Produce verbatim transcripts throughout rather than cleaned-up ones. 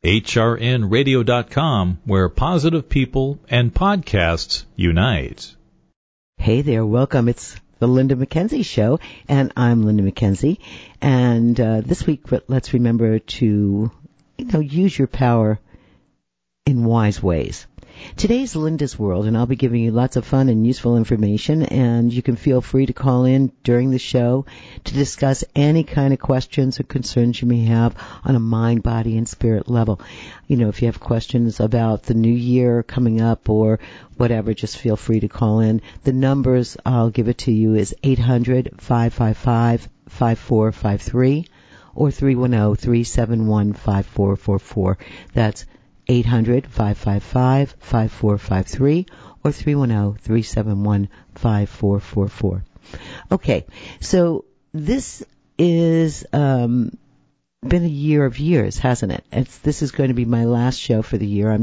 H R N radio dot com, where positive people and podcasts unite. Hey there, welcome. It's the Linda McKenzie Show, and I'm Linda McKenzie. And uh, this week, let's remember to, you know, use your power in wise ways. Today's Linda's World, and I'll be giving you lots of fun and useful information, and you can feel free to call in during the show to discuss any kind of questions or concerns you may have on a mind, body, and spirit level. You know, if you have questions about the new year coming up or whatever, just feel free to call in. The numbers, I'll give it to you, is eight hundred, five five five, five four five three or three one zero, three seven one, five four four four. That's eight hundred, five five five, five four five three or three one zero, three seven one, five four four four. Okay, so this is um been a year of years, hasn't it? It's, this is going to be my last show for the year. I'm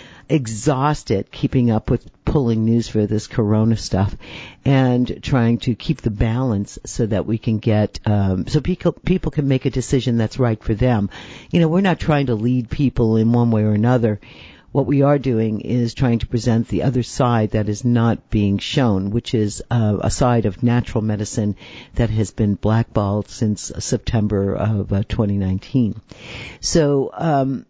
exhausted keeping up with pulling news for this corona stuff and trying to keep the balance so that we can get um so people people can make a decision that's right for them. You know, we're not trying to lead people in one way or another. What we are doing is trying to present the other side that is not being shown, which is uh, a side of natural medicine that has been blackballed since September of uh, twenty nineteen. So um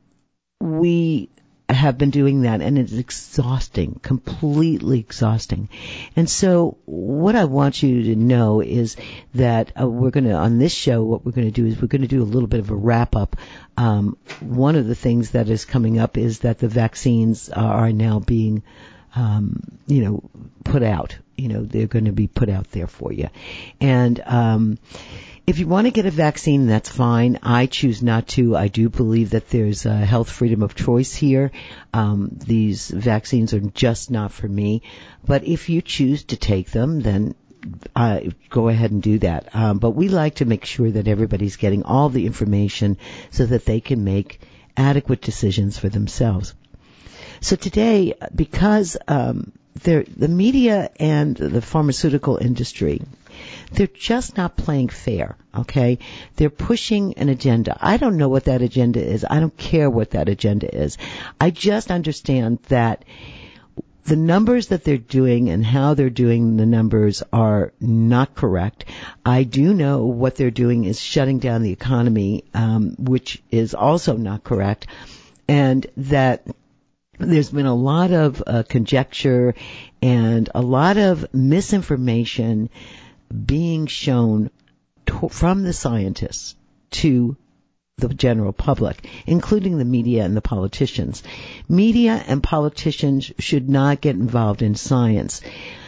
we have been doing that, and it's exhausting, completely exhausting. And so what I want you to know is that uh, we're going to, on this show, what we're going to do is we're going to do a little bit of a wrap-up. Um, one of the things that is coming up is that the vaccines are now being, um, you know, put out. You know, they're going to be put out there for you. And um if you want to get a vaccine, that's fine. I choose not to. I do believe that there's a health freedom of choice here. Um, these vaccines are just not for me. But if you choose to take them, then uh, go ahead and do that. Um, but we like to make sure that everybody's getting all the information so that they can make adequate decisions for themselves. So today, because um, the media and the pharmaceutical industry, they're just not playing fair, okay? They're pushing an agenda. I don't know what that agenda is. I don't care what that agenda is. I just understand that the numbers that they're doing and how they're doing the numbers are not correct. I do know what they're doing is shutting down the economy, um, which is also not correct, and that there's been a lot of uh, conjecture and a lot of misinformation being shown to, from the scientists to the general public, including the media and the politicians. Media and politicians should not get involved in science,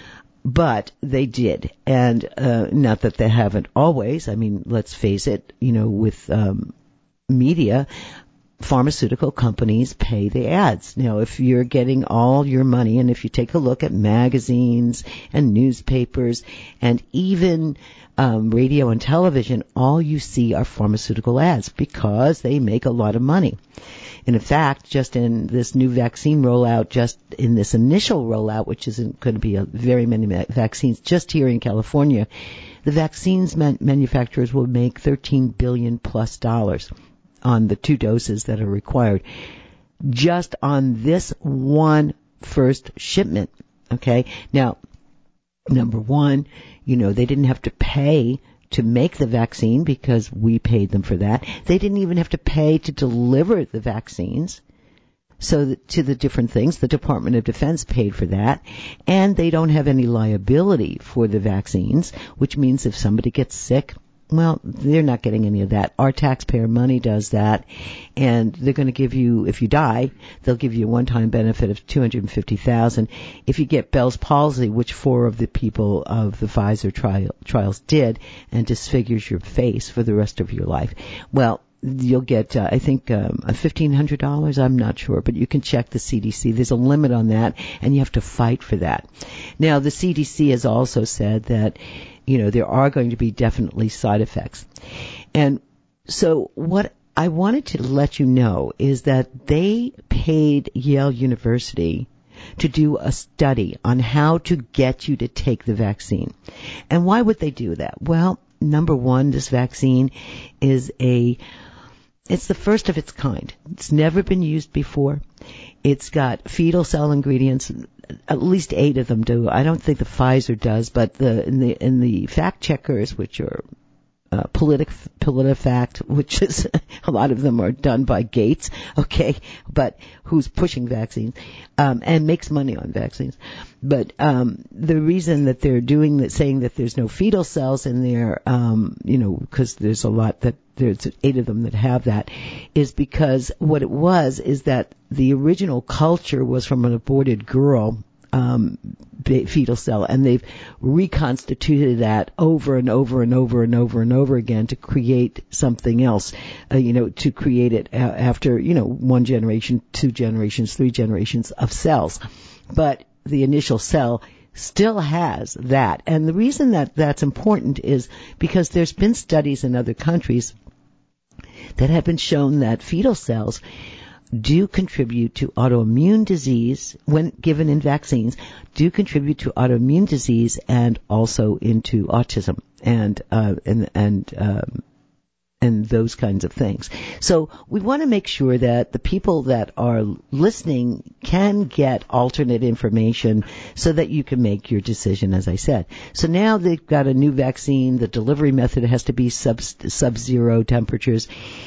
but they did. And uh, not that they haven't always. I mean, let's face it, you know, with um, media, pharmaceutical companies pay the ads. Now, if you're getting all your money, and if you take a look at magazines and newspapers and even um, radio and television, all you see are pharmaceutical ads because they make a lot of money. And in fact, just in this new vaccine rollout, just in this initial rollout, which isn't going to be a very many vaccines, just here in California, the vaccines man- manufacturers will make thirteen billion plus dollars on the two doses that are required just on this one first shipment. Okay. Now, number one, you know, they didn't have to pay to make the vaccine because we paid them for that. They didn't even have to pay to deliver the vaccines. So that to the different things, the Department of Defense paid for that, and they don't have any liability for the vaccines, which means if somebody gets sick, well, they're not getting any of that. Our taxpayer money does that, and they're going to give you, if you die, they'll give you a one-time benefit of two hundred fifty thousand dollars. If you get Bell's palsy, which four of the people of the Pfizer trial, trials did, and disfigures your face for the rest of your life, well, you'll get, uh, I think, um, fifteen hundred dollars. I'm not sure, but you can check the C D C. There's a limit on that, and you have to fight for that. Now, the C D C has also said that, you know, there are going to be definitely side effects. And so what I wanted to let you know is that they paid Yale University to do a study on how to get you to take the vaccine. And why would they do that? Well, number one, this vaccine is a It's the first of its kind. It's never been used before. It's got fetal cell ingredients. At least eight of them do. I don't think the Pfizer does, but the in the in the fact checkers, which are uh, Politic, PolitiFact, which is a lot of them are done by Gates, okay, but who's pushing vaccines um, and makes money on vaccines. But um, the reason that they're doing that, saying that there's no fetal cells in there, um, you know, because there's a lot that there's eight of them that have that, is because what it was is that the original culture was from an aborted girl. Um, fetal cell, and they've reconstituted that over and over and over and over and over again to create something else, uh, you know, to create it after, you know, one generation, two generations, three generations of cells. But the initial cell still has that. And the reason that that's important is because there's been studies in other countries that have been shown that fetal cells do contribute to autoimmune disease when given in vaccines, do contribute to autoimmune disease and also into autism and uh, and and um, and those kinds of things. So we want to make sure that the people that are listening can get alternate information so that you can make your decision, as I said. So now they've got a new vaccine. The delivery method has to be sub sub-zero temperatures.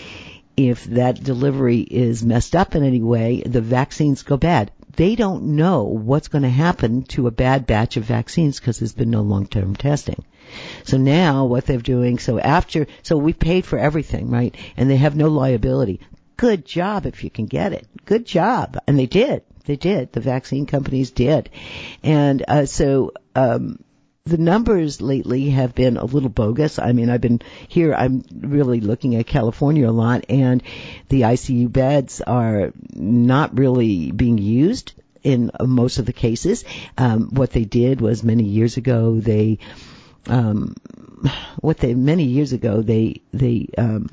If that delivery is messed up in any way, the vaccines go bad. They don't know what's going to happen to a bad batch of vaccines because there's been no long-term testing. So now what they're doing, so after, so we paid for everything, right? And they have no liability. Good job if you can get it. Good job. And they did. They did. The vaccine companies did. And uh, so um the numbers lately have been a little bogus. I mean, I've been here, I'm really looking at California a lot, and the I C U beds are not really being used in most of the cases. Um, what they did was many years ago, they, um, what they, many years ago, they, they, um,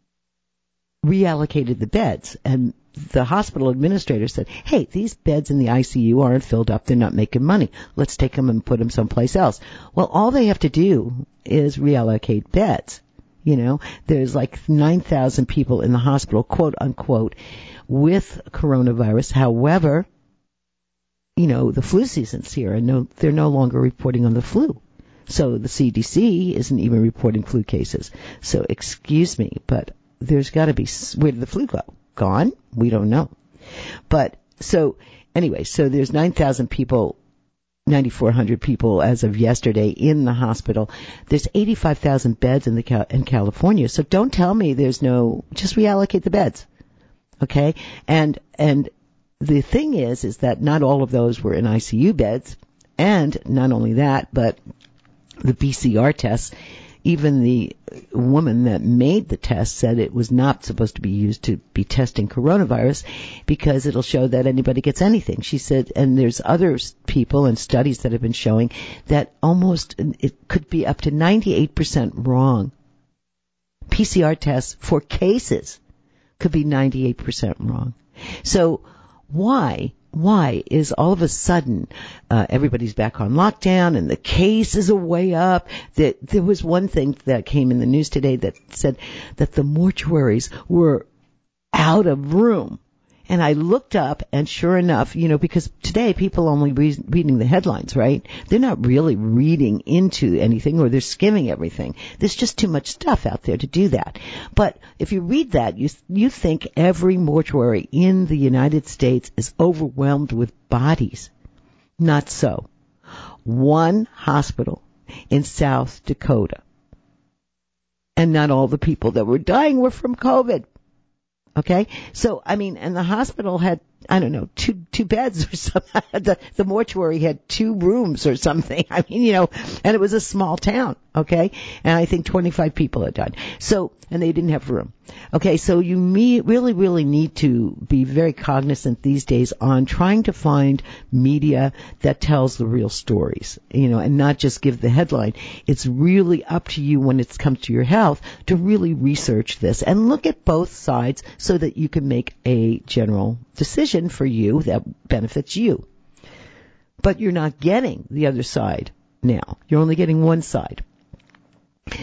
reallocated the beds, and the hospital administrator said, hey, these beds in the I C U aren't filled up. They're not making money. Let's take them and put them someplace else. Well, all they have to do is reallocate beds. You know, there's like nine thousand people in the hospital, quote unquote, with coronavirus. However, you know, the flu season's here, and no, they're no longer reporting on the flu. So the C D C isn't even reporting flu cases. So excuse me, but there's got to be, where did the flu go? Gone? We don't know. But so anyway, so there's nine thousand people, nine thousand four hundred people as of yesterday in the hospital. There's eighty-five thousand beds in the in California. So don't tell me there's no, just reallocate the beds. Okay? And and the thing is is that not all of those were in I C U beds, and not only that, but the P C R tests, even the woman that made the test said it was not supposed to be used to be testing coronavirus because it'll show that anybody gets anything. She said, and there's other people and studies that have been showing that almost, it could be up to ninety-eight percent wrong. P C R tests for cases could be ninety-eight percent wrong. So why? Why is all of a sudden uh, everybody's back on lockdown and the cases are way up? That there was one thing that came in the news today that said that the mortuaries were out of room. And I looked up, and sure enough, you know, because today people only re- reading the headlines, right? They're not really reading into anything, or they're skimming everything. There's just too much stuff out there to do that. But if you read that, you you think every mortuary in the United States is overwhelmed with bodies. Not so. One hospital in South Dakota, and not all the people that were dying were from COVID. Okay, so I mean, and the hospital had, I don't know, two two beds or something. The, the mortuary had two rooms or something. I mean, you know, and it was a small town. Okay, and I think twenty-five people had died. So, and they didn't have room. Okay, so you me- really, really need to be very cognizant these days on trying to find media that tells the real stories, you know, and not just give the headline. It's really up to you when it comes to your health to really research this and look at both sides so that you can make a general decision for you that benefits you. But you're not getting the other side now. You're only getting one side.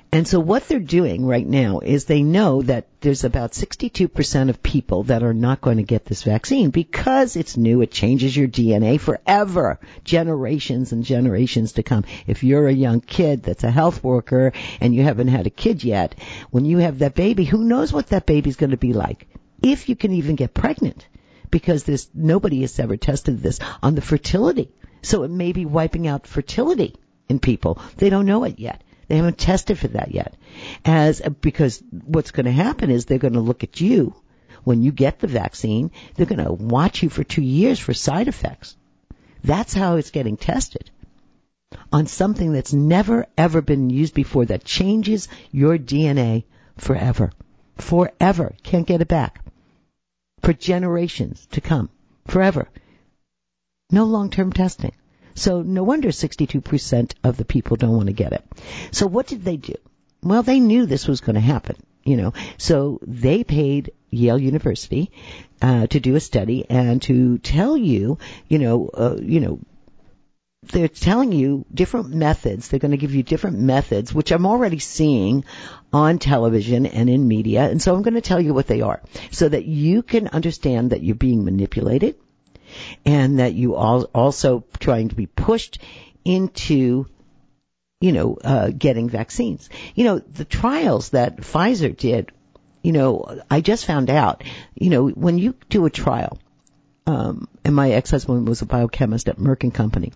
And so what they're doing right now is they know that there's about sixty-two percent of people that are not going to get this vaccine because it's new. It changes your D N A forever, generations and generations to come. If you're a young kid that's a health worker and you haven't had a kid yet, when you have that baby, who knows what that baby's going to be like? If you can even get pregnant, because there's nobody has ever tested this on the fertility. So it may be wiping out fertility in people. They don't know it yet. They haven't tested for that yet. As because what's going to happen is they're going to look at you when you get the vaccine. They're going to watch you for two years for side effects. That's how it's getting tested on something that's never, ever been used before that changes your D N A forever. Forever. Can't get it back. For generations to come. Forever. No long-term testing. So no wonder sixty-two percent of the people don't want to get it. So what did they do? Well, they knew this was going to happen, you know. So they paid Yale University uh, to do a study and to tell you, you know, uh, you know, they're telling you different methods. They're going to give you different methods, which I'm already seeing on television and in media. And so I'm going to tell you what they are so that you can understand that you're being manipulated. And that you are also trying to be pushed into, you know, uh, getting vaccines. You know, the trials that Pfizer did, you know, I just found out, you know, when you do a trial, um, and my ex-husband was a biochemist at Merck and Company.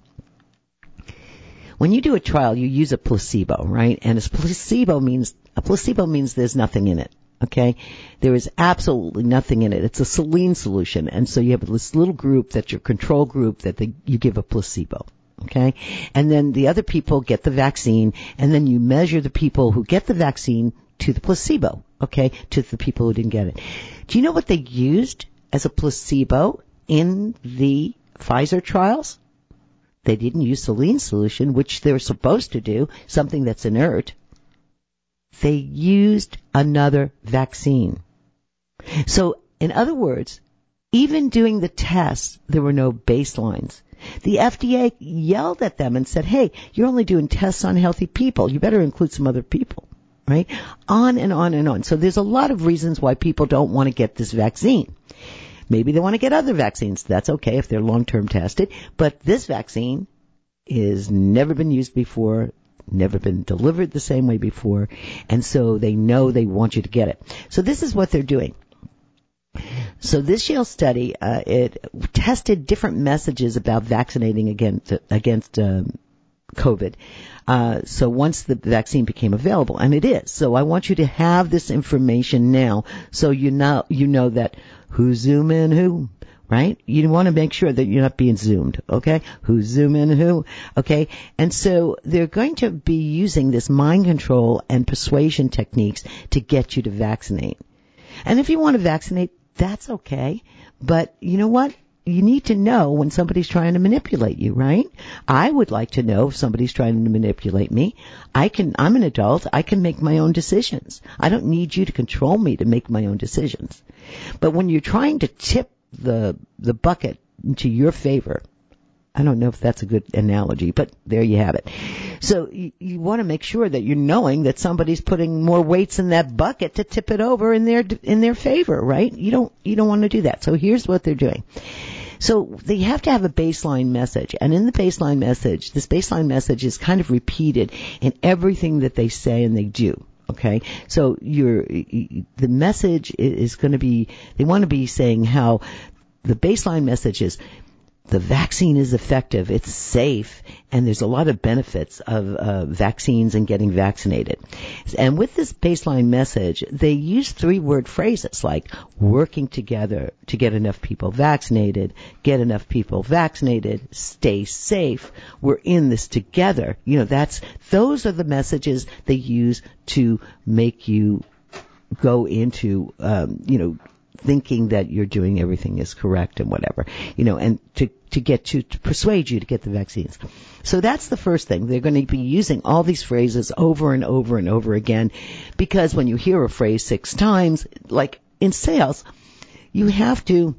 When you do a trial, you use a placebo, right? And a placebo means, a placebo means there's nothing in it. Okay? There is absolutely nothing in it. It's a saline solution. And so you have this little group that's your control group that they, you give a placebo. Okay? And then the other people get the vaccine, and then you measure the people who get the vaccine to the placebo. Okay? To the people who didn't get it. Do you know what they used as a placebo in the Pfizer trials? They didn't use saline solution, which they're supposed to do, something that's inert. They used another vaccine. So, in other words, even doing the tests, there were no baselines. The F D A yelled at them and said, hey, you're only doing tests on healthy people. You better include some other people, right? On and on and on. So there's a lot of reasons why people don't want to get this vaccine. Maybe they want to get other vaccines. That's okay if they're long-term tested. But this vaccine has never been used before. Never been delivered the same way before, and so they know they want you to get it. So this is what they're doing. So this Yale study, uh, it tested different messages about vaccinating against against um, COVID. Uh, so once the vaccine became available, and it is, so I want you to have this information now, so you know you know that who's zooming who. Right? You want to make sure that you're not being zoomed, okay? Who's zooming who, okay? And so they're going to be using this mind control and persuasion techniques to get you to vaccinate. And if you want to vaccinate, that's okay. But you know what? You need to know when somebody's trying to manipulate you, right? I would like to know if somebody's trying to manipulate me. I can, I'm an adult. I can make my own decisions. I don't need you to control me to make my own decisions. But when you're trying to tip the the bucket into your favor. I don't know if that's a good analogy, but there you have it. So you, you want to make sure that you're knowing that somebody's putting more weights in that bucket to tip it over in their in their favor, right? You don't you don't want to do that. So here's what they're doing. So they have to have a baseline message, and in the baseline message, this baseline message is kind of repeated in everything that they say and they do. Okay, so your the message is going to be, they want to be saying how the baseline message is the vaccine is effective, it's safe, and there's a lot of benefits of uh, vaccines and getting vaccinated. And with this baseline message, they use three-word phrases like working together to get enough people vaccinated, get enough people vaccinated, stay safe, we're in this together. You know, that's, those are the messages they use to make you go into, um, you know, thinking that you're doing everything is correct and whatever, you know, and to, to get you, to persuade you to get the vaccines. So that's the first thing. They're going to be using all these phrases over and over and over again, because when you hear a phrase six times, like in sales, you have to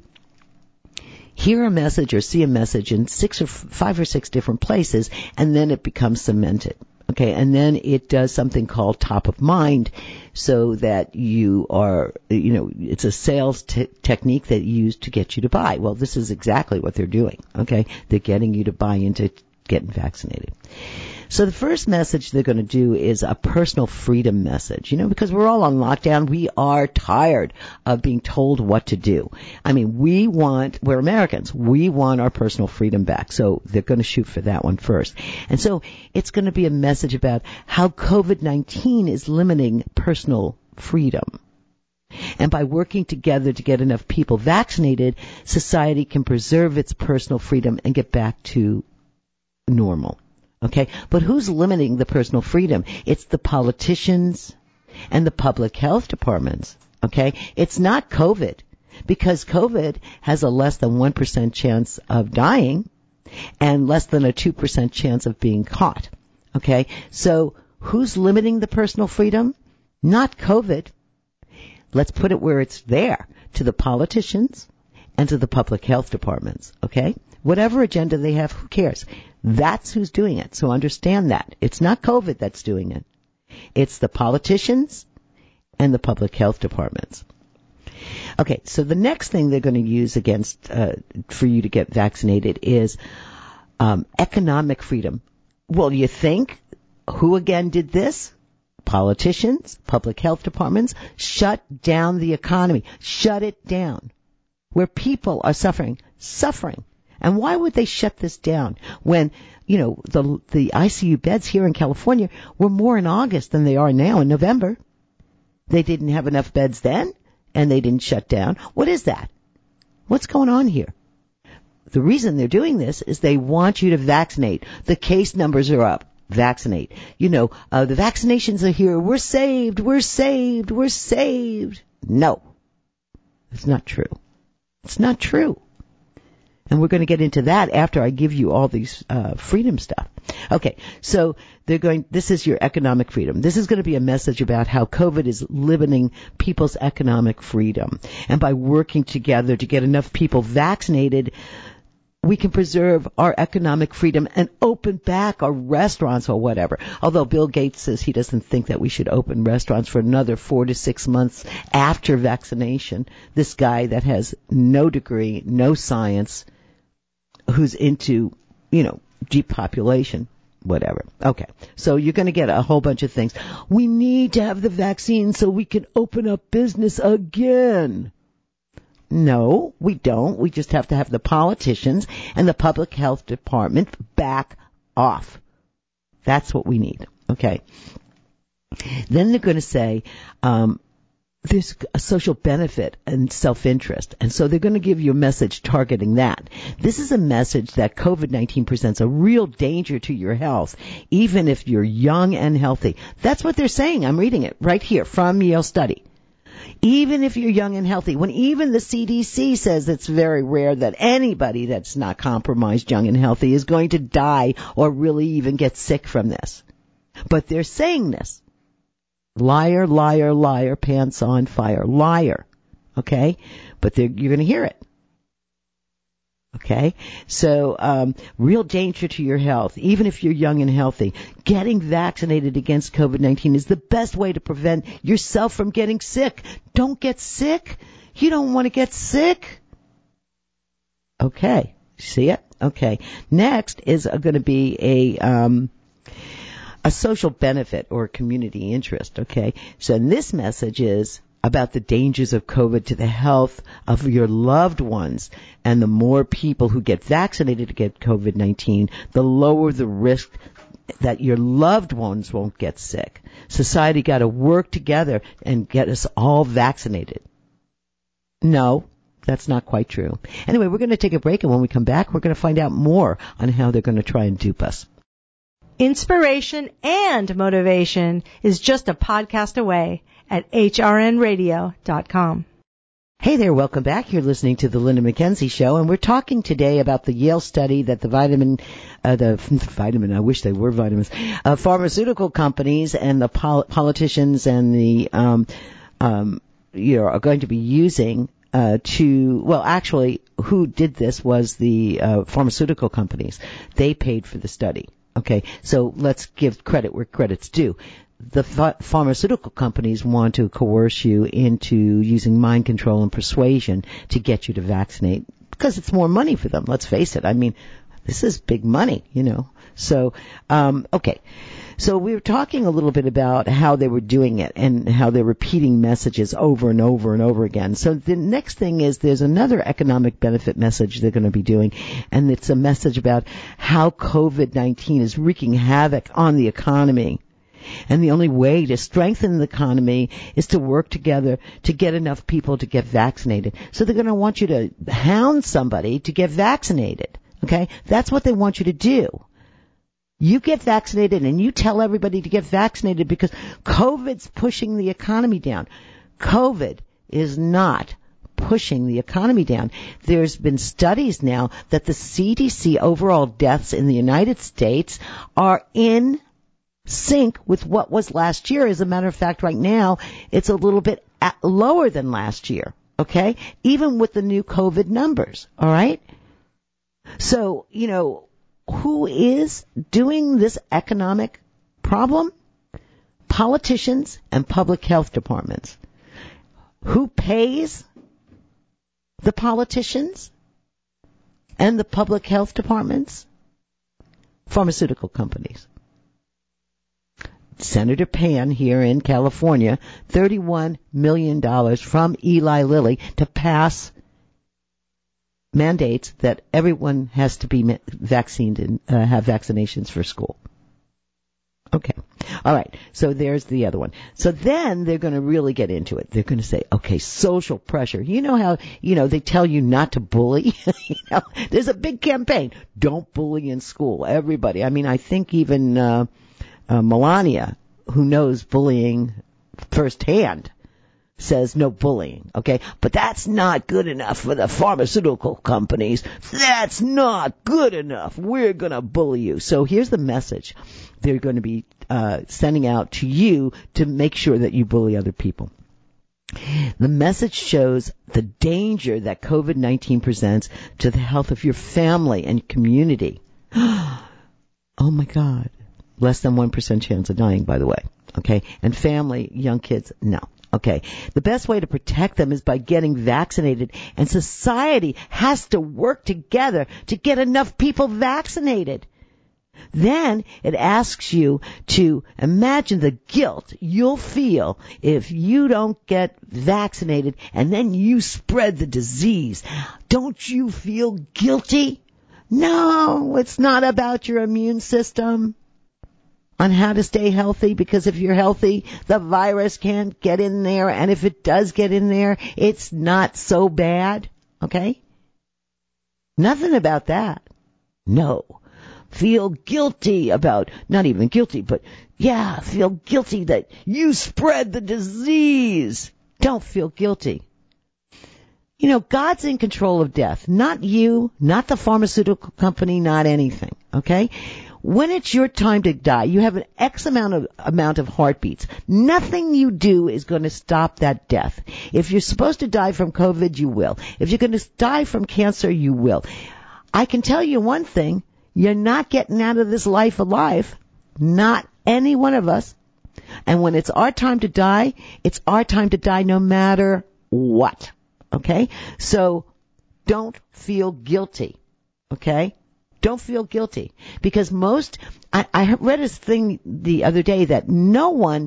hear a message or see a message in six or five or six different places, and then it becomes cemented. Okay, and then it does something called top of mind, so that you are, you know, it's a sales t- technique that you use to get you to buy. Well, this is exactly what they're doing. Okay, they're getting you to buy into getting vaccinated. So the first message they're going to do is a personal freedom message, you know, because we're all on lockdown. We are tired of being told what to do. I mean, we want, we're Americans. We want our personal freedom back. So they're going to shoot for that one first. And so it's going to be a message about how covid nineteen is limiting personal freedom. And by working together to get enough people vaccinated, society can preserve its personal freedom and get back to normal. Okay, but who's limiting the personal freedom? It's the politicians and the public health departments. Okay, it's not COVID, because COVID has a less than one percent chance of dying and less than a two percent chance of being caught. Okay, so who's limiting the personal freedom? Not COVID. Let's put it where it's there, to the politicians and to the public health departments. Okay, whatever agenda they have, who cares? That's who's doing it. So understand that. It's not COVID that's doing it. It's the politicians and the public health departments. Okay, so the next thing they're going to use against, uh, for you to get vaccinated is um, economic freedom. Well, you think? Who again did this? Politicians, public health departments, shut down the economy. Shut it down. Where people are suffering. Suffering. And why would they shut this down when, you know, the the I C U beds here in California were more in August than they are now in November? They didn't have enough beds then, and they didn't shut down. What is that? What's going on here? The reason they're doing this is they want you to vaccinate. The case numbers are up. Vaccinate. You know, uh, the vaccinations are here. We're saved. We're saved. We're saved. No. It's not true. It's not true. And we're going to get into that after I give you all these uh, freedom stuff. Okay, so they're going, this is your economic freedom. This is going to be a message about how COVID is limiting people's economic freedom. And by working together to get enough people vaccinated, we can preserve our economic freedom and open back our restaurants or whatever. Although Bill Gates says he doesn't think that we should open restaurants for another four to six months after vaccination. This guy that has no degree, no science, who's into, you know, depopulation, whatever. Okay, so you're going to get a whole bunch of things. We need to have the vaccine so we can open up business again. No, we don't. We just have to have the politicians and the public health department back off. That's what we need. Okay. Then they're going to say, um, there's a social benefit and self-interest. And so they're going to give you a message targeting that. This is a message that covid nineteen presents a real danger to your health, even if you're young and healthy. That's what they're saying. I'm reading it right here from Yale study. Even if you're young and healthy, when even the C D C says it's very rare that anybody that's not compromised, young and healthy, is going to die or really even get sick from this. But they're saying this. Liar, liar, liar, pants on fire. Liar. Okay? But you're going to hear it. Okay? So, um, real danger to your health, even if you're young and healthy. Getting vaccinated against covid nineteen is the best way to prevent yourself from getting sick. Don't get sick. You don't want to get sick. Okay. See it? Okay. Next is going to be a, um, a social benefit or community interest, okay? So this message is about the dangers of COVID to the health of your loved ones. And the more people who get vaccinated to get covid nineteen, the lower the risk that your loved ones won't get sick. Society got to work together and get us all vaccinated. No, that's not quite true. Anyway, we're going to take a break, and when we come back, we're going to find out more on how they're going to try and dupe us. Inspiration and motivation is just a podcast away at H R N radio dot com. Hey there, welcome back. You're listening to the Linda McKenzie Show, and we're talking today about the Yale study that the vitamin, uh, the vitamin, I wish they were vitamins, uh, pharmaceutical companies and the pol- politicians and the, um, um, you know, are going to be using Uh, to, well, actually, who did this was the uh, pharmaceutical companies. They paid for the study. Okay, so let's give credit where credit's due. The ph- pharmaceutical companies want to coerce you into using mind control and persuasion to get you to vaccinate because it's more money for them. Let's face it. I mean, this is big money, you know. So, um, okay. So we were talking a little bit about how they were doing it and how they're repeating messages over and over and over again. So the next thing is there's another economic benefit message they're going to be doing, and it's a message about how covid nineteen is wreaking havoc on the economy. And the only way to strengthen the economy is to work together to get enough people to get vaccinated. So they're going to want you to hound somebody to get vaccinated. Okay? That's what they want you to do. You get vaccinated and you tell everybody to get vaccinated because COVID's pushing the economy down. COVID is not pushing the economy down. There's been studies now that the C D C overall deaths in the United States are in sync with what was last year. As a matter of fact, right now, it's a little bit at, lower than last year, okay? Even with the new COVID numbers, all right? So, you know, who is doing this economic problem? Politicians and public health departments. Who pays the politicians and the public health departments? Pharmaceutical companies. Senator Pan here in California, thirty-one million dollars from Eli Lilly to pass mandates that everyone has to be vaccinated and uh, have vaccinations for school. Okay. All right. So there's the other one. So then they're going to really get into it. They're going to say, okay, social pressure. You know how, you know, they tell you not to bully? You know, there's a big campaign. Don't bully in school. Everybody. I mean, I think even uh, uh Melania, who knows bullying firsthand, says no bullying, okay? But that's not good enough for the pharmaceutical companies. That's not good enough. We're going to bully you. So here's the message they're going to be uh, sending out to you to make sure that you bully other people. The message shows the danger that covid nineteen presents to the health of your family and community. Oh my God. Less than one percent chance of dying, by the way. Okay? And family, young kids, no. Okay. The best way to protect them is by getting vaccinated, and society has to work together to get enough people vaccinated. Then it asks you to imagine the guilt you'll feel if you don't get vaccinated and then you spread the disease. Don't you feel guilty? No, it's not about your immune system on how to stay healthy, because if you're healthy, the virus can't get in there, and if it does get in there, it's not so bad, okay? Nothing about that. No. Feel guilty about, not even guilty, but yeah, feel guilty that you spread the disease. Don't feel guilty. You know, God's in control of death, not you, not the pharmaceutical company, not anything, okay? When it's your time to die, you have an X amount of amount of heartbeats. Nothing you do is going to stop that death. If you're supposed to die from COVID, you will. If you're going to die from cancer, you will. I can tell you one thing. You're not getting out of this life alive. Not any one of us. And when it's our time to die, it's our time to die no matter what. Okay? So don't feel guilty. Okay? Don't feel guilty, because most, I, I read a thing the other day that no one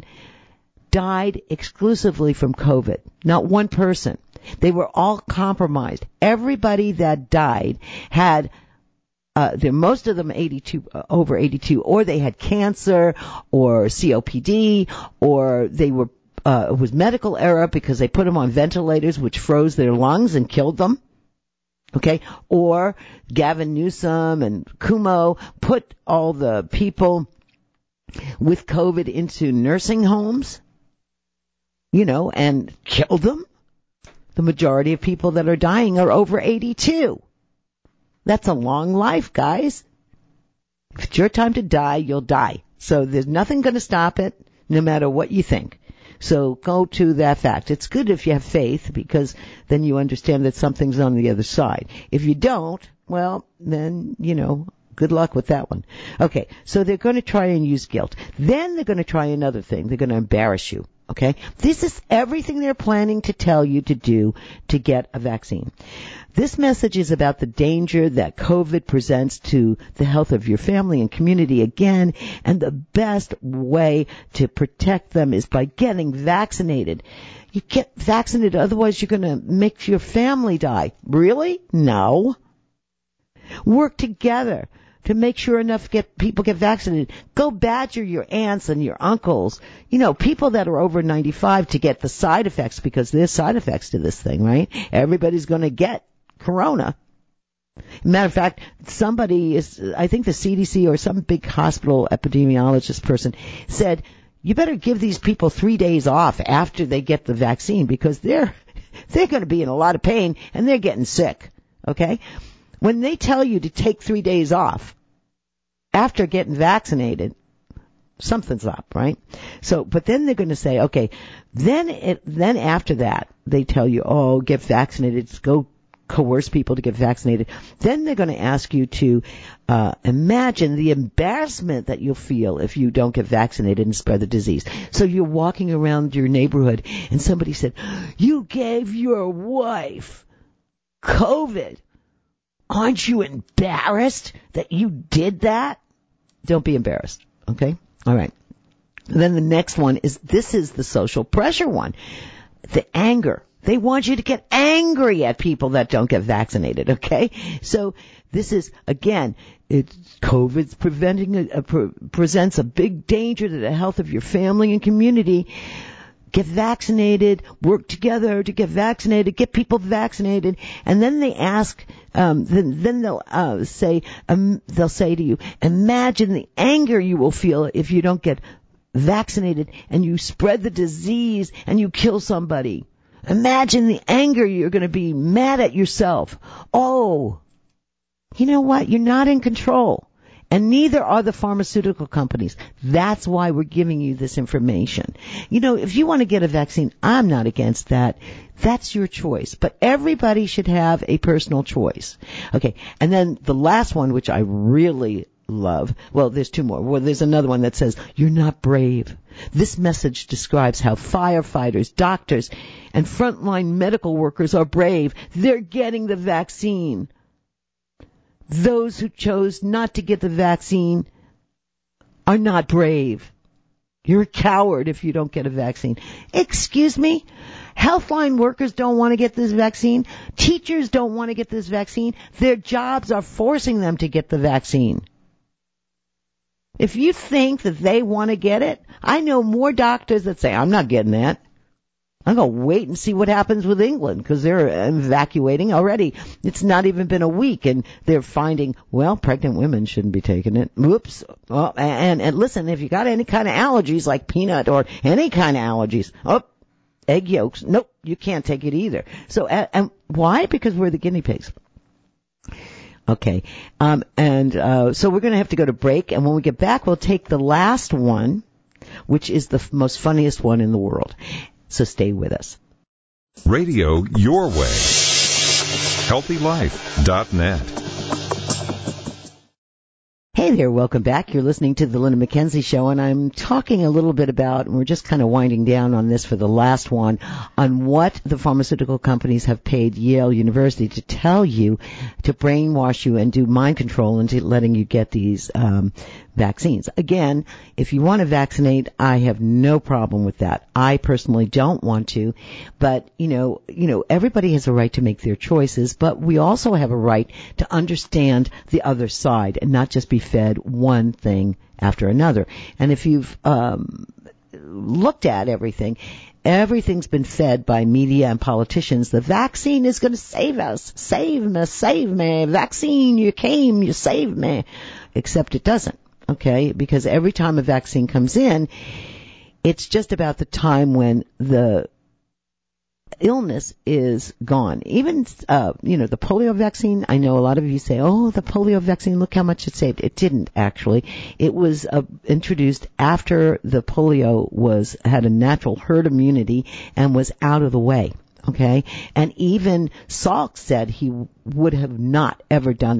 died exclusively from COVID. Not one person. They were all compromised. Everybody that died had, uh, they're most of them eighty-two, uh, over eighty-two, or they had cancer or C O P D, or they were, uh, it was medical error because they put them on ventilators which froze their lungs and killed them. Okay, or Gavin Newsom and Cuomo put all the people with COVID into nursing homes, you know, and killed them. The majority of people that are dying are over eighty-two. That's a long life, guys. If it's your time to die, you'll die. So there's nothing going to stop it, no matter what you think. So go to that fact. It's good if you have faith, because then you understand that something's on the other side. If you don't, well, then, you know, Good luck with that one. Okay, so they're going to try and use guilt. Then they're going to try another thing. They're going to embarrass you. Okay? This is everything they're planning to tell you to do to get a vaccine. This message is about the danger that COVID presents to the health of your family and community again, and the best way to protect them is by getting vaccinated. You get vaccinated, otherwise you're going to make your family die. Really? No. Work together to make sure enough get people get vaccinated. Go badger your aunts and your uncles, you know, people that are over ninety-five to get the side effects, because there's side effects to this thing, right? Everybody's going to get corona. Matter of fact, somebody is, I think the C D C or some big hospital epidemiologist person said, you better give these people three days off after they get the vaccine, because they're, they're going to be in a lot of pain and they're getting sick. Okay? When they tell you to take three days off after getting vaccinated, something's up, right? So, but then they're going to say, okay, then it, then after that, they tell you, oh, get vaccinated, go coerce people to get vaccinated. Then they're going to ask you to uh imagine the embarrassment that you'll feel if you don't get vaccinated and spread the disease. So you're walking around your neighborhood and somebody said, you gave your wife COVID. Aren't you embarrassed that you did that? Don't be embarrassed, okay? All right. Then the next one is, this is the social pressure one. The anger. They want you to get angry at people that don't get vaccinated, okay? So this is, again, it, COVID's preventing a, a, pre, presents a big danger to the health of your family and community. Get vaccinated, work together to get vaccinated, get people vaccinated, and then they ask, um, then, then they'll uh, say, um, they'll say to you, imagine the anger you will feel if you don't get vaccinated and you spread the disease and you kill somebody. Imagine the anger you're going to be mad at yourself. Oh, you know what? You're not in control. And neither are the pharmaceutical companies. That's why we're giving you this information. You know, if you want to get a vaccine, I'm not against that. That's your choice. But everybody should have a personal choice. Okay. And then the last one, which I really love, well, there's two more. Well, there's another one that says, you're not brave. This message describes how firefighters, doctors, and frontline medical workers are brave. They're getting the vaccine. Those who chose not to get the vaccine are not brave. You're a coward if you don't get a vaccine. Excuse me? Healthline workers don't want to get this vaccine. Teachers don't want to get this vaccine. Their jobs are forcing them to get the vaccine. If you think that they want to get it, I know more doctors that say, I'm not getting that. I'm going to wait and see what happens with England, because they're evacuating already. It's not even been a week, and they're finding, well, pregnant women shouldn't be taking it. Whoops. Well, and, and listen, if you got any kind of allergies like peanut or any kind of allergies, oh, egg yolks, nope, you can't take it either. So, and why? Because we're the guinea pigs. Okay. Um, and uh, so we're going to have to go to break, and when we get back, we'll take the last one, which is the f- most funniest one in the world. So stay with us. Radio your way. healthy life dot net. Hey there, welcome back. You're listening to the Linda McKenzie Show, and I'm talking a little bit about, and we're just kind of winding down on this for the last one, on what the pharmaceutical companies have paid Yale University to tell you, to brainwash you and do mind control into letting you get these um vaccines. Again, if you want to vaccinate, I have no problem with that. I personally don't want to, but you know, you know, everybody has a right to make their choices, but we also have a right to understand the other side and not just be fed one thing after another. And if you've um looked at everything, everything's been fed by media and politicians. The vaccine is going to save us. Save me, save me. Vaccine, you came, you saved me. Except it doesn't. Okay, because every time a vaccine comes in, it's just about the time when the illness is gone. Even, uh, you know, the polio vaccine, I know a lot of you say, oh, the polio vaccine, look how much it saved. It didn't, actually. It was uh, introduced after the polio was, had a natural herd immunity and was out of the way. Okay, and even Salk said he would have not ever done this.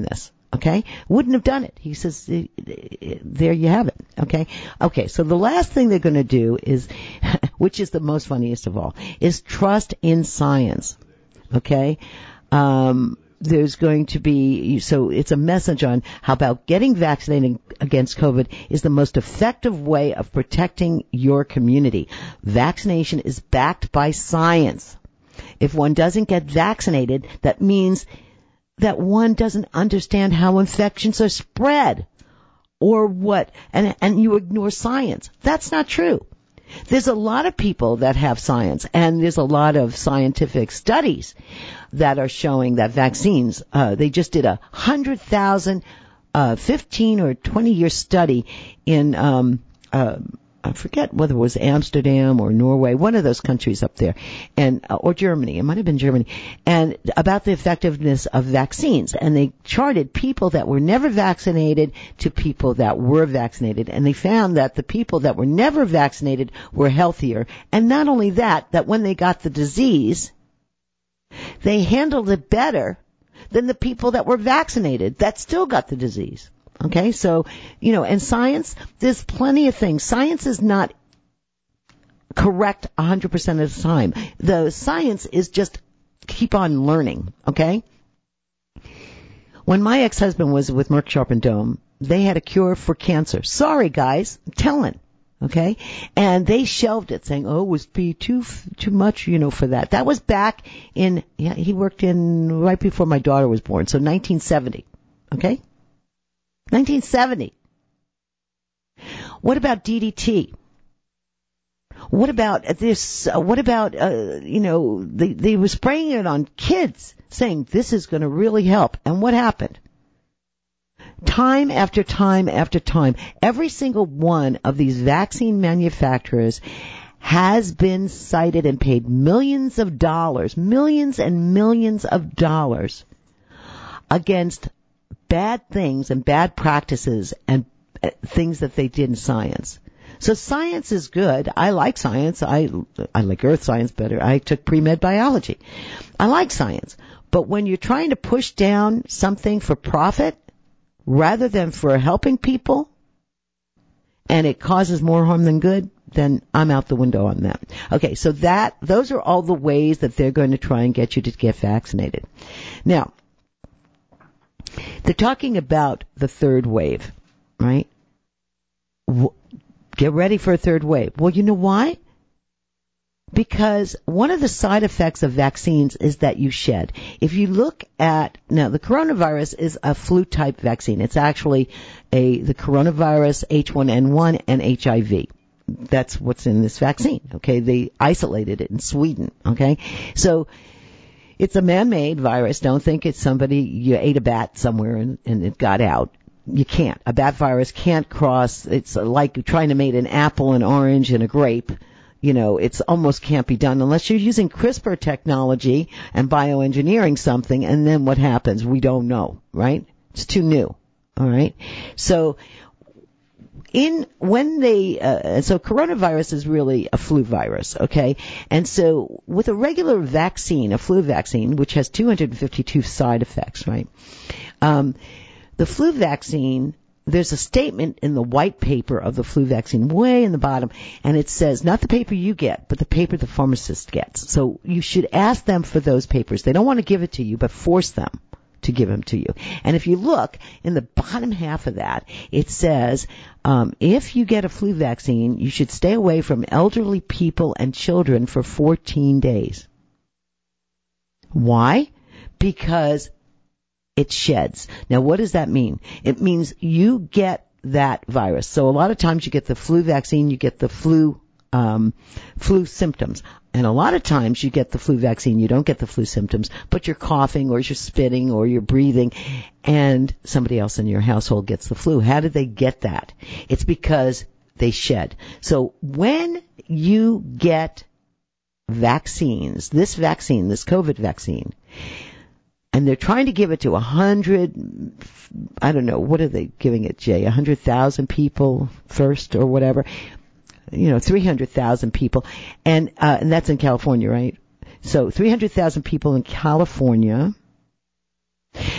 Okay? Wouldn't have done it. He says, there you have it. Okay? Okay, so the last thing they're going to do is, which is the most funniest of all, is trust in science. Okay? Um, there's going to be, so it's a message on how about getting vaccinated against COVID is the most effective way of protecting your community. Vaccination is backed by science. If one doesn't get vaccinated, that means that one doesn't understand how infections are spread or what, and, and you ignore science. That's not true. There's a lot of people that have science, and there's a lot of scientific studies that are showing that vaccines, uh, they just did a one hundred thousand, uh, fifteen or twenty year study in, um, uh, I forget whether it was Amsterdam or Norway, one of those countries up there, and uh, or Germany. It might have been Germany, and about the effectiveness of vaccines. And they charted people that were never vaccinated to people that were vaccinated, and they found that the people that were never vaccinated were healthier. And not only that, that when they got the disease, they handled it better than the people that were vaccinated that still got the disease. Okay, so, you know, and science, there's plenty of things. Science is not correct one hundred percent of the time. The science is just keep on learning, okay? When my ex-husband was with Merck Sharp and Dohme, they had a cure for cancer. Sorry, guys, I'm telling, okay? And they shelved it, saying, oh, it was be too too much, you know, for that. That was back in, yeah, he worked in right before my daughter was born, so nineteen seventy, okay? nineteen seventy. What about D D T? What about this? Uh, what about, uh, you know, they, they were spraying it on kids, saying this is going to really help. And what happened? Time after time after time, every single one of these vaccine manufacturers has been cited and paid millions of dollars, millions and millions of dollars against bad things and bad practices and uh, things that they did in science. So science is good. I like science. I I like earth science better. I took pre-med biology. I like science. But when you're trying to push down something for profit rather than for helping people, and it causes more harm than good, then I'm out the window on that. Okay, so that those are all the ways that they're going to try and get you to get vaccinated. Now, they're talking about the third wave, right? Get ready for a third wave. Well, you know why? Because one of the side effects of vaccines is that you shed. If you look at, now the coronavirus is a flu-type vaccine. It's actually a the coronavirus, H one N one, and H I V. That's what's in this vaccine, okay? They isolated it in Sweden, okay? So it's a man-made virus. Don't think it's somebody, you ate a bat somewhere and, and it got out. You can't. A bat virus can't cross. It's like trying to make an apple, an orange, and a grape. You know, it's almost can't be done unless you're using CRISPR technology and bioengineering something, and then what happens? We don't know, right? It's too new, all right? So in when they uh, so coronavirus is really a flu virus, okay? And so with a regular vaccine, a flu vaccine, which has two hundred fifty-two side effects, right? Um, the flu vaccine, there's a statement in the white paper of the flu vaccine way in the bottom, and it says not the paper you get, but the paper the pharmacist gets. So you should ask them for those papers. They don't want to give it to you, but force them to give them to you. And if you look in the bottom half of that, it says um, if you get a flu vaccine, you should stay away from elderly people and children for fourteen days. Why? Because it sheds. Now, what does that mean? It means you get that virus. So a lot of times you get the flu vaccine, you get the flu um, flu symptoms. And a lot of times you get the flu vaccine, you don't get the flu symptoms, but you're coughing or you're spitting or you're breathing, and somebody else in your household gets the flu. How did they get that? It's because they shed. So when you get vaccines, this vaccine, this COVID vaccine, and they're trying to give it to a hundred, I don't know, what are they giving it, Jay? A hundred thousand people first or whatever? You know, three hundred thousand people. And, uh, and that's in California, right? So three hundred thousand people in California.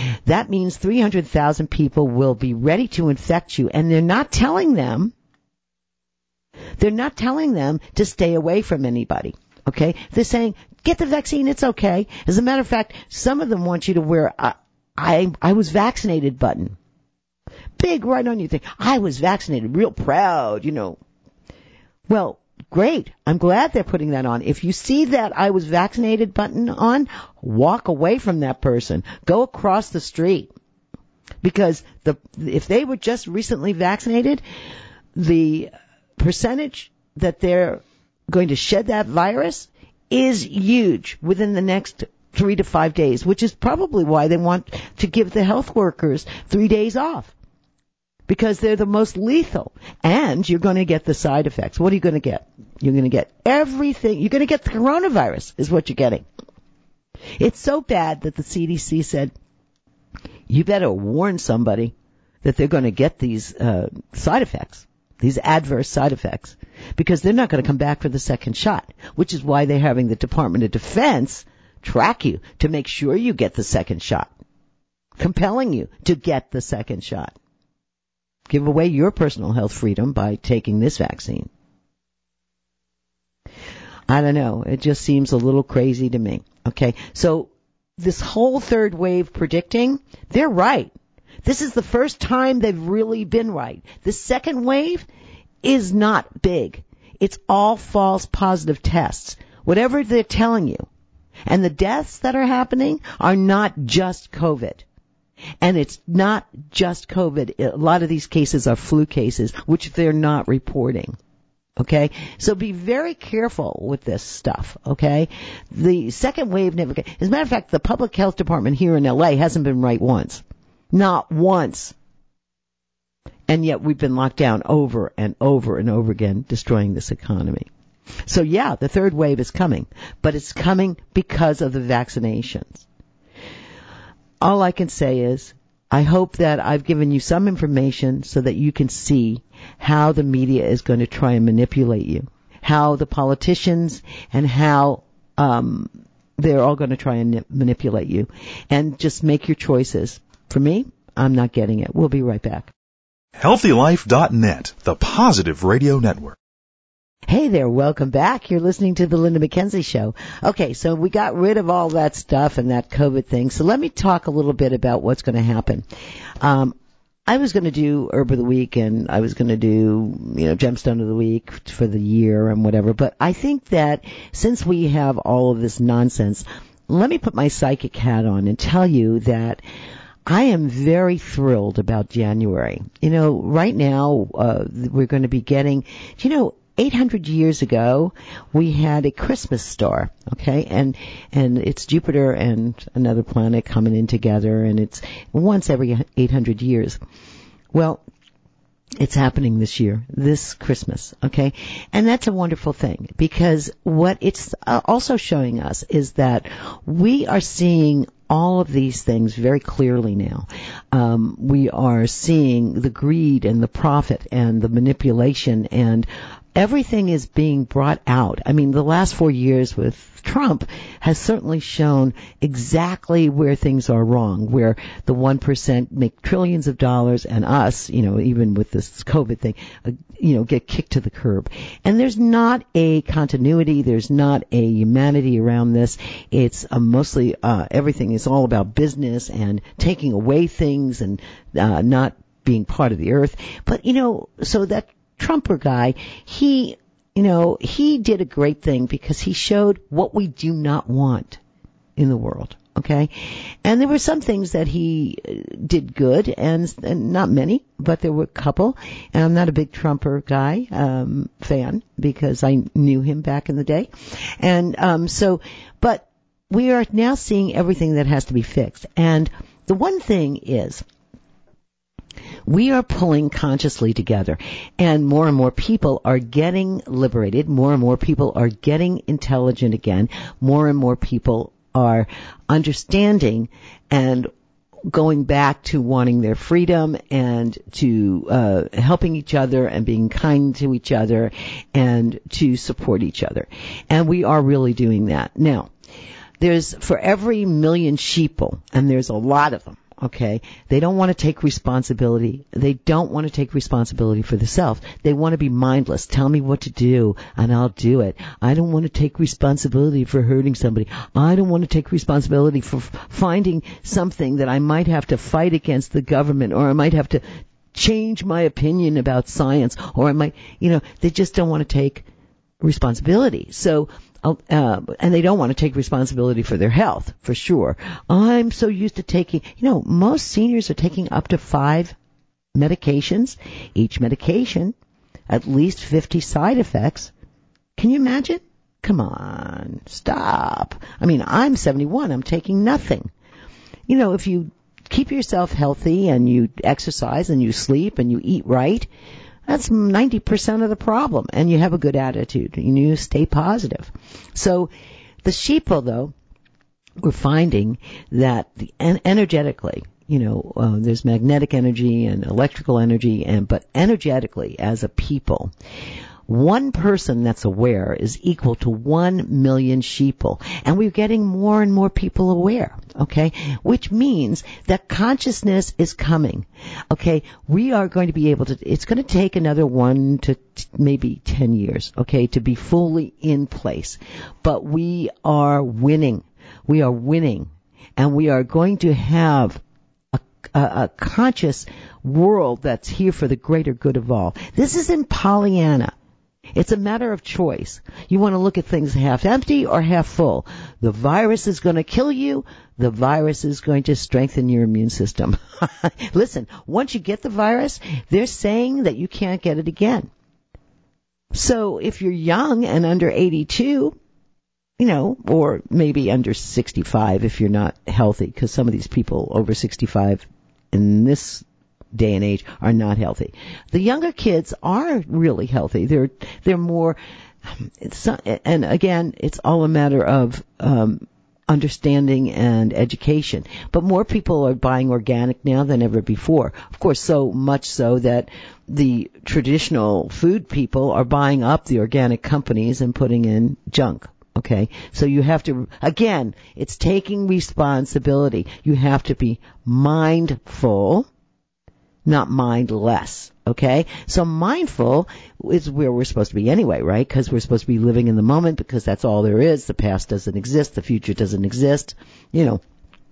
That means three hundred thousand people will be ready to infect you, and they're not telling them, they're not telling them to stay away from anybody, okay? They're saying, get the vaccine, it's okay. As a matter of fact, some of them want you to wear a I, I was vaccinated button. Big right on your thing. I was vaccinated, real proud, you know. Well, great. I'm glad they're putting that on. If you see that I was vaccinated button on, walk away from that person. Go across the street. Because the if they were just recently vaccinated, the percentage that they're going to shed that virus is huge within the next three to five days, which is probably why they want to give the health workers three days off. Because they're the most lethal. And you're going to get the side effects. What are you going to get? You're going to get everything. You're going to get the coronavirus is what you're getting. It's so bad that the C D C said, you better warn somebody that they're going to get these uh, side effects, these adverse side effects, because they're not going to come back for the second shot, which is why they're having the Department of Defense track you to make sure you get the second shot, compelling you to get the second shot. Give away your personal health freedom by taking this vaccine. I don't know. It just seems a little crazy to me. Okay, so this whole third wave predicting, they're right. This is the first time they've really been right. The second wave is not big. It's all false positive tests. Whatever they're telling you. And the deaths that are happening are not just COVID. And it's not just COVID. A lot of these cases are flu cases, which they're not reporting. Okay? So be very careful with this stuff, okay? The second wave never came. As a matter of fact, the public health department here in L A hasn't been right once. Not once. And yet we've been locked down over and over and over again, destroying this economy. So yeah, the third wave is coming, but it's coming because of the vaccinations. All I can say is, I hope that I've given you some information so that you can see how the media is going to try and manipulate you, how the politicians and how um they're all going to try and manipulate you, and just make your choices. For me, I'm not getting it. We'll be right back. healthy life dot net, the positive radio network. Hey there, welcome back. You're listening to the Linda McKenzie Show. Okay, so we got rid of all that stuff and that COVID thing. So let me talk a little bit about what's going to happen. Um, I was going to do Herb of the Week, and I was going to do, you know, Gemstone of the Week for the year and whatever. But I think that since we have all of this nonsense, let me put my psychic hat on and tell you that I am very thrilled about January. You know, right now, uh, we're going to be getting, you know, eight hundred years ago, we had a Christmas star, okay? And, and it's Jupiter and another planet coming in together, and it's once every eight hundred years. Well, it's happening this year, this Christmas, okay? And that's a wonderful thing, because what it's also showing us is that we are seeing all of these things very clearly now. Um, we are seeing the greed and the profit and the manipulation, and everything is being brought out. I mean, the last four years with Trump has certainly shown exactly where things are wrong, where the one percent make trillions of dollars and us, you know, even with this COVID thing, uh, you know, get kicked to the curb. And there's not a continuity. There's not a humanity around this. It's uh, mostly uh, everything is all about business and taking away things and uh, not being part of the earth. But, you know, so that Trumper guy, he, you know, he did a great thing because he showed what we do not want in the world, okay? And there were some things that he did good, and, and not many, but there were a couple. And I'm not a big Trumper guy, um, fan, because I knew him back in the day. And, um, so, but we are now seeing everything that has to be fixed. And the one thing is, we are pulling consciously together, and more and more people are getting liberated. More and more people are getting intelligent again. More and more people are understanding and going back to wanting their freedom and to uh, helping each other and being kind to each other and to support each other. And we are really doing that. Now, there's for every million sheeple, and there's a lot of them, Okay, they don't want to take responsibility. They don't want to take responsibility for themselves. They want to be mindless. Tell me what to do, and I'll do it. I don't want to take responsibility for hurting somebody. I don't want to take responsibility for f- finding something that I might have to fight against the government, or I might have to change my opinion about science, or I might, you know, they just don't want to take responsibility. So. Uh, and they don't want to take responsibility for their health, for sure. I'm so used to taking, you know, most seniors are taking up to five medications. Each medication, at least fifty side effects. Can you imagine? Come on, stop. I mean, I'm seventy-one. I'm taking nothing. You know, if you keep yourself healthy and you exercise and you sleep and you eat right, that's ninety percent of the problem, and you have a good attitude, and you stay positive. So the sheeple, though, we're finding that the, energetically, you know, uh, there's magnetic energy and electrical energy, and but energetically, as a people, one person that's aware is equal to one million sheeple. And we're getting more and more people aware, okay? Which means that consciousness is coming, okay? We are going to be able to, it's going to take another one to t- maybe ten years, okay, to be fully in place. But we are winning. We are winning. And we are going to have a, a, a conscious world that's here for the greater good of all. This isn't Pollyanna. It's a matter of choice. You want to look at things half empty or half full. The virus is going to kill you. The virus is going to strengthen your immune system. Listen, once you get the virus, they're saying that you can't get it again. So if you're young and under eighty-two, you know, or maybe under sixty-five if you're not healthy, because some of these people over sixty-five in this day and age are not healthy. The younger kids are really healthy. They're they're more, it's, and again, it's all a matter of um, understanding and education. But more people are buying organic now than ever before. Of course, so much so that the traditional food people are buying up the organic companies and putting in junk. Okay, so you have to, again, it's taking responsibility. You have to be mindful, not mindless, okay? So mindful is where we're supposed to be anyway, right? Because we're supposed to be living in the moment, because that's all there is. The past doesn't exist. The future doesn't exist, you know.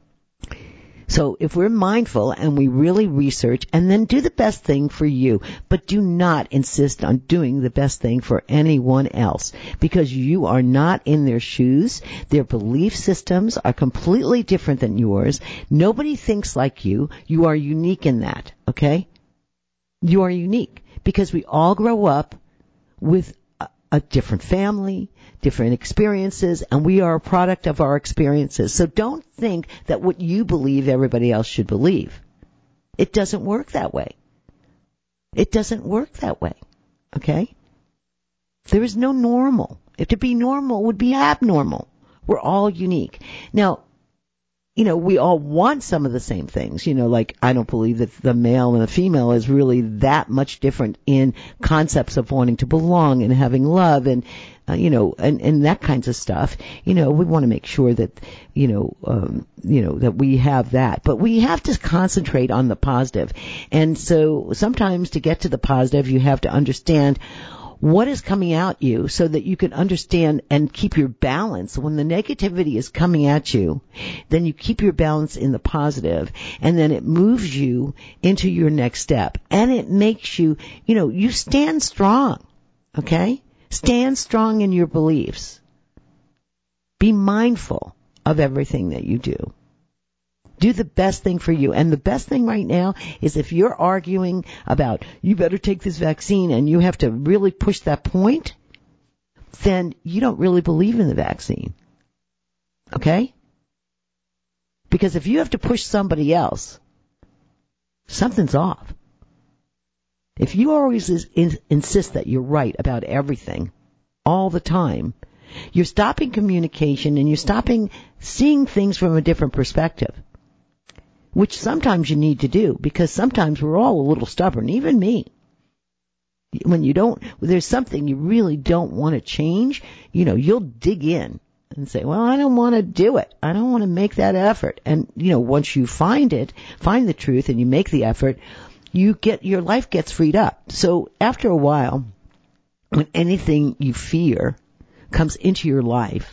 So if we're mindful and we really research and then do the best thing for you, but do not insist on doing the best thing for anyone else, because you are not in their shoes. Their belief systems are completely different than yours. Nobody thinks like you. You are unique in that, okay? You are unique because we all grow up with a, a different family, different experiences, and we are a product of our experiences. So don't think that what you believe everybody else should believe. It doesn't work that way. It doesn't work that way. Okay? There is no normal. If to be normal would be abnormal. We're all unique. Now, you know, we all want some of the same things. You know, like I don't believe that the male and the female is really that much different in concepts of wanting to belong and having love and, uh, you know, and, and that kinds of stuff. You know, we want to make sure that, you know, um, you know, that we have that. But we have to concentrate on the positive. And so sometimes to get to the positive, you have to understand what is coming at you so that you can understand and keep your balance. When the negativity is coming at you, then you keep your balance in the positive, and then it moves you into your next step. And it makes you, you know, you stand strong, okay? Stand strong in your beliefs. Be mindful of everything that you do. Do the best thing for you. And the best thing right now is if you're arguing about you better take this vaccine and you have to really push that point, then you don't really believe in the vaccine. Okay? Because if you have to push somebody else, something's off. If you always is, in, insist that you're right about everything all the time, you're stopping communication and you're stopping seeing things from a different perspective. Which sometimes you need to do, because sometimes we're all a little stubborn, even me. When you don't, when there's something you really don't want to change, you know, you'll dig in and say, well, I don't want to do it. I don't want to make that effort. And, you know, once you find it, find the truth and you make the effort, you get, your life gets freed up. So after a while, when anything you fear comes into your life,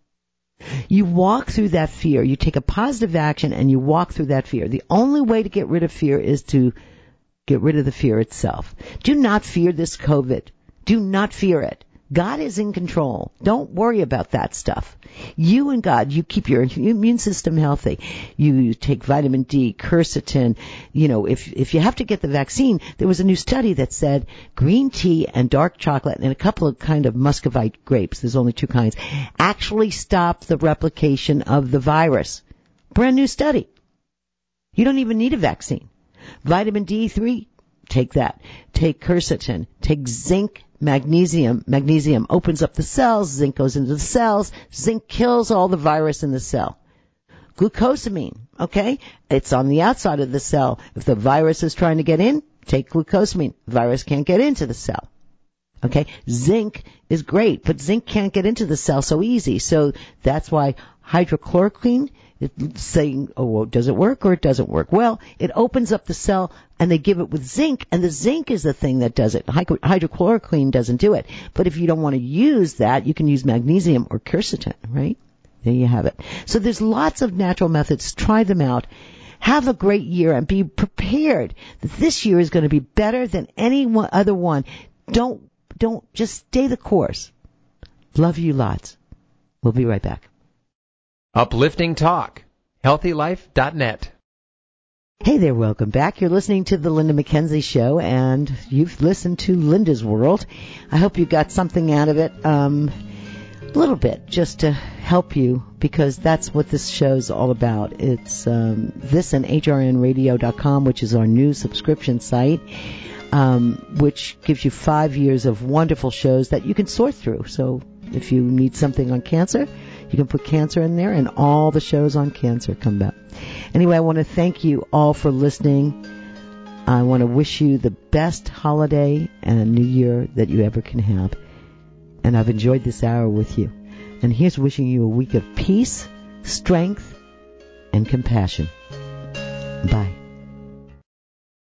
you walk through that fear. You take a positive action and you walk through that fear. The only way to get rid of fear is to get rid of the fear itself. Do not fear this COVID. Do not fear it. God is in control. Don't worry about that stuff. You and God, you keep your immune system healthy. You take vitamin D, quercetin. You know, if if you have to get the vaccine, there was a new study that said green tea and dark chocolate and a couple of kind of muscovite grapes, there's only two kinds, actually stop the replication of the virus. Brand new study. You don't even need a vaccine. Vitamin D three, take that. Take quercetin. Take zinc. Magnesium, magnesium opens up the cells, zinc goes into the cells, zinc kills all the virus in the cell. Glucosamine, okay? It's on the outside of the cell. If the virus is trying to get in, take glucosamine. The virus can't get into the cell. Okay? Zinc is great, but zinc can't get into the cell so easy. So that's why hydrochloroquine, it's saying, oh, well, does it work or it doesn't work? Well, it opens up the cell and they give it with zinc, and the zinc is the thing that does it. Hydrochloroquine doesn't do it. But if you don't want to use that, you can use magnesium or quercetin, right? There you have it. So there's lots of natural methods. Try them out. Have a great year and be prepared that this year is going to be better than any one other one. Don't, don't, just stay the course. Love you lots. We'll be right back. Uplifting Talk. healthy life dot net. Hey there, welcome back. You're listening to the Linda McKenzie Show, and you've listened to Linda's World. I hope you got something out of it, um, a little bit, just to help you, because that's what this show's all about. It's um, this and H R N radio dot com, which is our new subscription site, um, which gives you five years of wonderful shows that you can sort through. So if you need something on cancer, you can put cancer in there, and all the shows on cancer come up. Anyway, I want to thank you all for listening. I want to wish you the best holiday and New Year that you ever can have. And I've enjoyed this hour with you. And here's wishing you a week of peace, strength, and compassion. Bye.